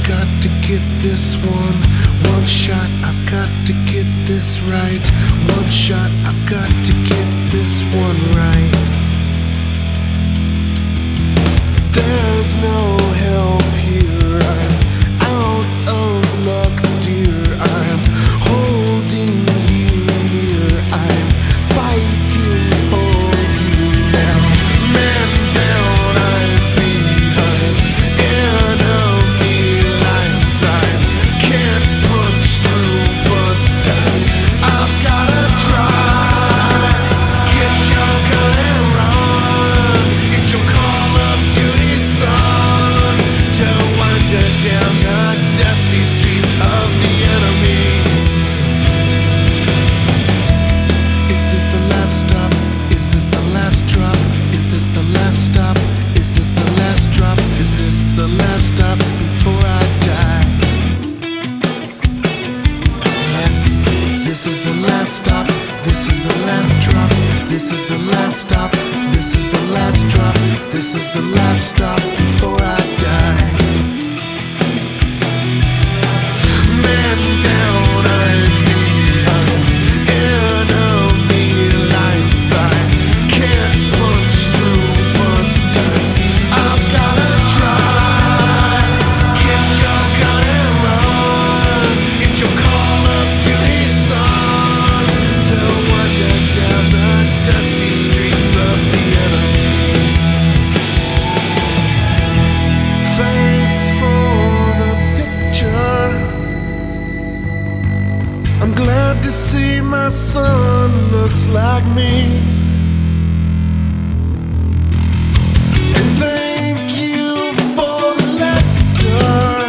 got to get this one shot, I've got to get this right. One shot, I've got to get this one right. There's no help here, I'm out of luck, dear. I'm holding you near, I'm fighting for you now. Man down, I'm behind enemy lines. I can't punch through, but I've gotta try. Get your gun and run. It's your Call of Duty song to wander down the dusty streets of the enemy. Is this the last stop? Is this the last drop? Is this the last stop? Is this the last drop? Is this the last stop before I die? This is the last stop. This is the last drop. This is the last stop. This is the last drop. This is the last stop before I die. Man down, I'm behind enemy lines. I can't punch through, but I've gotta try. Get your gun and run. It's your Call of Duty song to wander down the dusty streets of the enemy. Thanks for the picture. I'm glad to see my son looks like me. And thank you for the letter.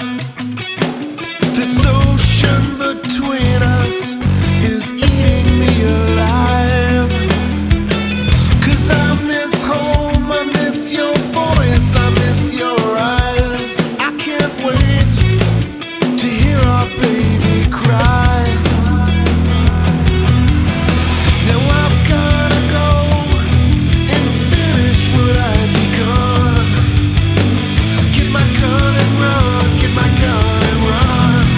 This ocean between us is eating me alive. 'Cause I miss home, I miss your voice, I miss your eyes. I can't wait to hear our baby cry. Now I've gotta go and finish what I begun. Get my gun and run, get my gun and run.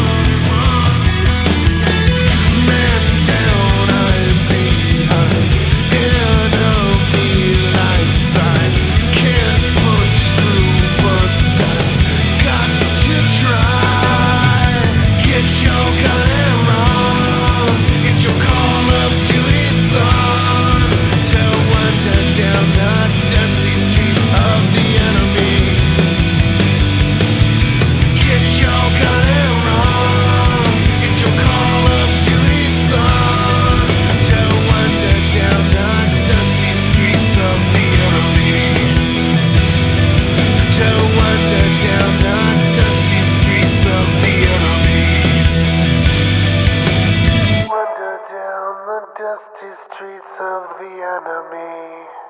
Man down, I'm behind enemy lines. I can't punch through, but I've got to try. Get your gun and run. It's your Call of Duty song to wander down the dusty streets of the enemy. Get your gun and run. It's your Call of Duty song to wander down the dusty streets of the enemy. To wander down the dusty streets of the enemy. To wander down the dusty streets of the enemy.